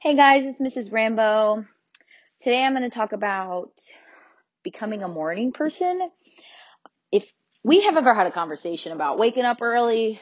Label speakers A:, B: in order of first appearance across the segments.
A: Hey guys, it's Mrs. Rambo. Today I'm going to talk about becoming a morning person. If we have ever had a conversation about waking up early,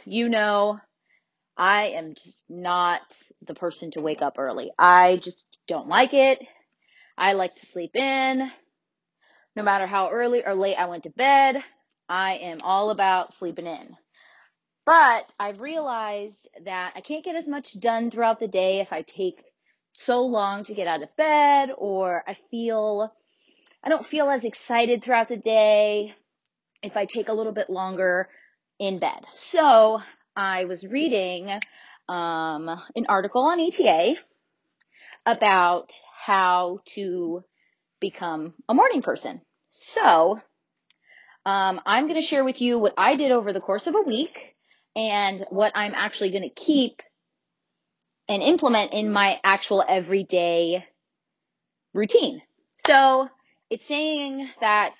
A: I am just not the person to wake up early. I just don't like it. I like to sleep in. No matter how early or late I went to bed, I am all about sleeping in. But I've realized that I can't get as much done throughout the day if I take so long to get out of bed, or I don't feel as excited throughout the day if I take a little bit longer in bed. So I was reading an article on ETA about how to become a morning person. So I'm going to share with you what I did over the course of a week and what I'm actually going to keep and implement in my actual everyday routine. So it's saying that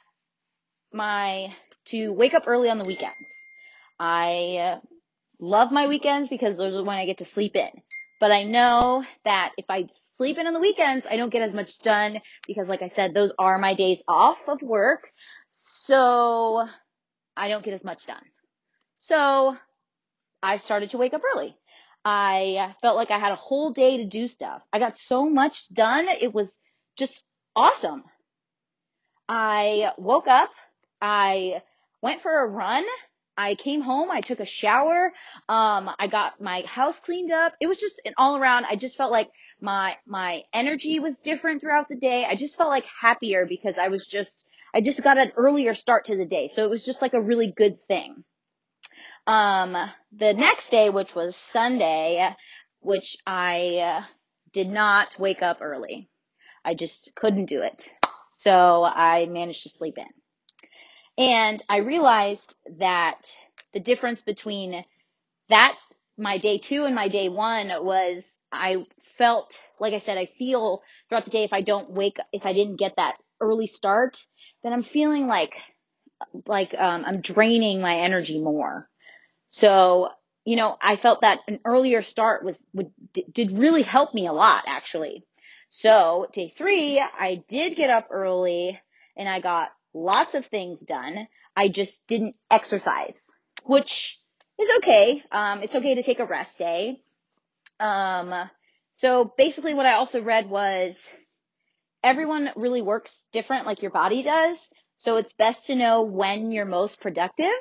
A: to wake up early on the weekends. I love my weekends because those are when I get to sleep in. But I know that if I sleep in on the weekends, I don't get as much done because, like I said, those are my days off of work. So I don't get as much done. So I started to wake up early. I felt like I had a whole day to do stuff. I got so much done. It was just awesome. I woke up. I went for a run. I came home. I took a shower. I got my house cleaned up. It was just an all around. I just felt like my energy was different throughout the day. I just felt like happier because I just got an earlier start to the day. So it was just like a really good thing. The next day, which was Sunday, which I did not wake up early. I just couldn't do it. So I managed to sleep in. And I realized that the difference between that, my day 2 and my day 1 was I felt, like I said, I feel throughout the day if I didn't get that early start, then I'm feeling like I'm draining my energy more. So, I felt that an earlier start did really help me a lot, actually. So day 3, I did get up early and I got lots of things done. I just didn't exercise, which is okay. It's okay to take a rest day. So basically what I also read was everyone really works different like your body does. So it's best to know when you're most productive.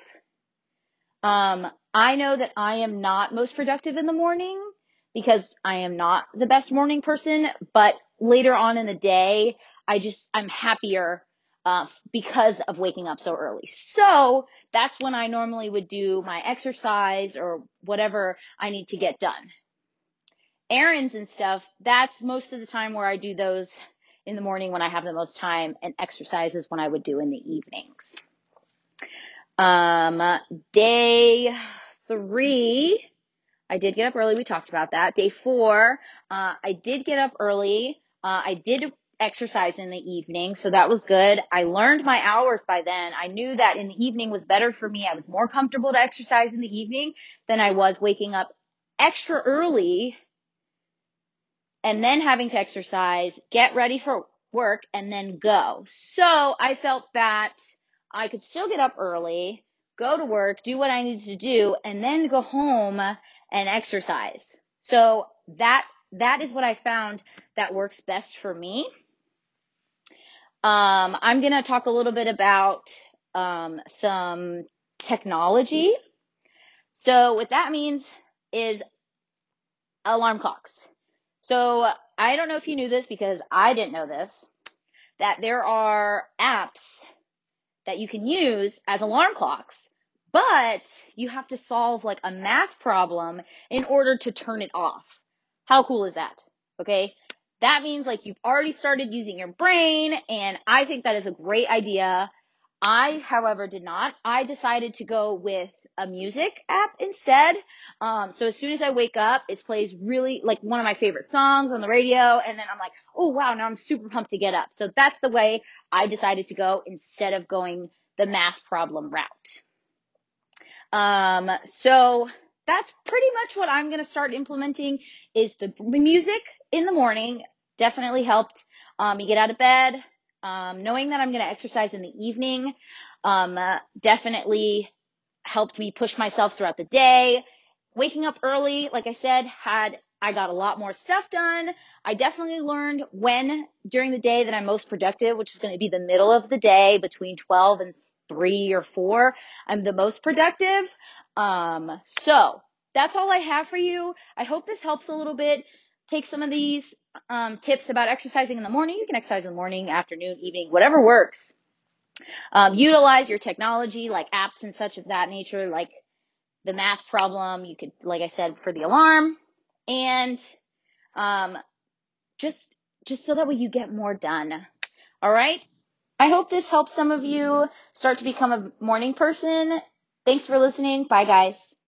A: I know that I am not most productive in the morning because I am not the best morning person, but later on in the day, I'm happier, because of waking up so early. So that's when I normally would do my exercise or whatever I need to get done. Errands and stuff, that's most of the time where I do those in the morning when I have the most time, and exercise is when I would do in the evenings. Day 3, I did get up early. We talked about that. Day 4, I did get up early. I did exercise in the evening, so that was good. I learned my hours by then. I knew that in the evening was better for me. I was more comfortable to exercise in the evening than I was waking up extra early and then having to exercise, get ready for work, and then go. So I felt that I could still get up early, go to work, do what I needed to do, and then go home and exercise. So that is what I found that works best for me. I'm going to talk a little bit about some technology. So what that means is alarm clocks. So I don't know if you knew this because I didn't know this, that there are apps that you can use as alarm clocks, but you have to solve like a math problem in order to turn it off. How cool is that? Okay. That means like you've already started using your brain, and I think that is a great idea. I, however, did not. I decided to go with a music app instead. So as soon as I wake up, it plays really like one of my favorite songs on the radio, and then I'm like, oh wow, now I'm super pumped to get up. So that's the way I decided to go instead of going the math problem route. So that's pretty much what I'm going to start implementing is the music in the morning. Definitely helped. You get out of bed, knowing that I'm going to exercise in the evening, definitely helped me push myself throughout the day. Waking up early, like I said, I got a lot more stuff done. I definitely learned when during the day that I'm most productive, which is going to be the middle of the day between 12 and 3 or 4. I'm the most productive. So that's all I have for you. I hope this helps a little bit. Take some of these tips about exercising in the morning. You can exercise in the morning, afternoon, evening, whatever works. Utilize your technology like apps and such of that nature, like the math problem. You could, like I said, for the alarm, and just so that way you get more done. All right. I hope this helps some of you start to become a morning person. Thanks for listening. Bye, guys.